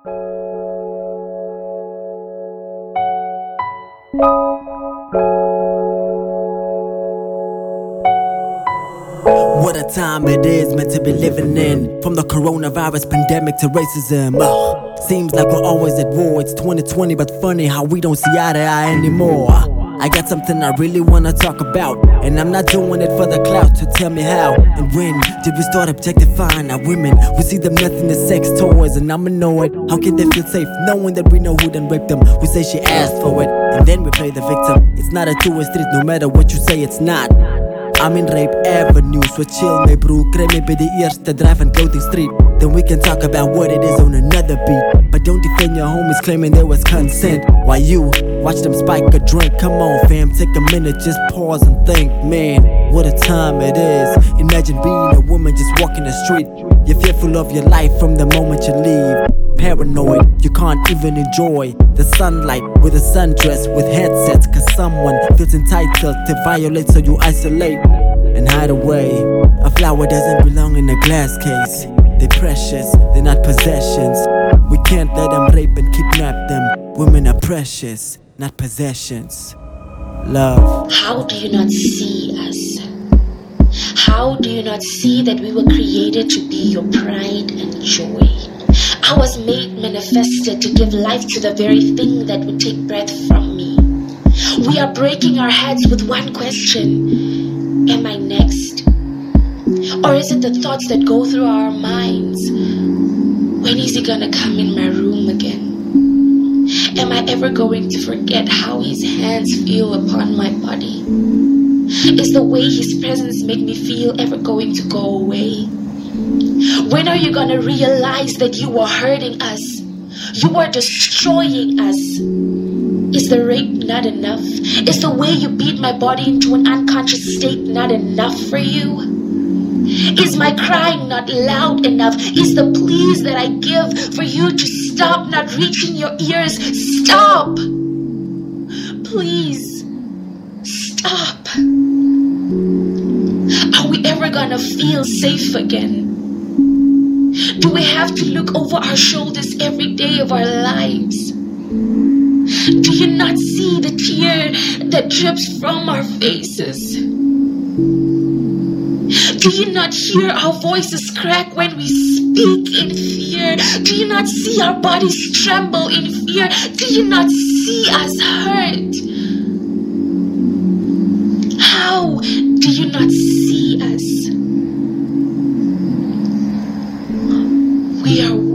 What a time it is meant to be living in. From the coronavirus pandemic to racism. Seems like we're always at war. It's 2020, but funny how we don't see eye to eye anymore. I got something I really wanna talk about, and I'm not doing it for the clout. So tell me how and when did we start objectifying our women? We see them nothing as sex toys, and I'm annoyed. How can they feel safe knowing that we know who done raped them? We say she asked for it, and then we play the victim. It's not a two-way street, no matter what you say, it's not. I'm in Rape Avenue, so chill me bro. Kry me by die eerste drive and clothing street. Then we can talk about what it is on another beat. But don't defend your homies claiming there was consent while you watch them spike a drink. Come on fam, take a minute, just pause and think. Man, what a time it is. Imagine being a woman just walking the street. You're fearful of your life from the moment you leave. Paranoid, you can't even enjoy the sunlight with a sundress with headsets, cause someone feels entitled to violate, so you isolate and hide away. A flower doesn't belong in a glass case. They're precious, they're not possessions. We can't let them rape and kidnap them. Women are precious, not possessions. Love. How do you not see us? How do you not see that we were created to be your pride and joy? I was made, manifested to give life to the very thing that would take breath from me. We are breaking our heads with one question: am I next? Or is it the thoughts that go through our minds? When is he gonna come in my room again? Am I ever going to forget how his hands feel upon my body? Is the way his presence make me feel ever going to go away? When are you gonna realize that you are hurting us? You are destroying us. Is the rape not enough? Is the way you beat my body into an unconscious state not enough for you? Is my crying not loud enough? Is the pleas that I give for you to stop not reaching your ears? Stop! Please, stop. Are we ever gonna feel safe again? Do we have to look over our shoulders every day of our lives? Do you not see the tear that drips from our faces? Do you not hear our voices crack when we speak in fear? Do you not see our bodies tremble in fear? Do you not see us hurt? How do you not see us? We are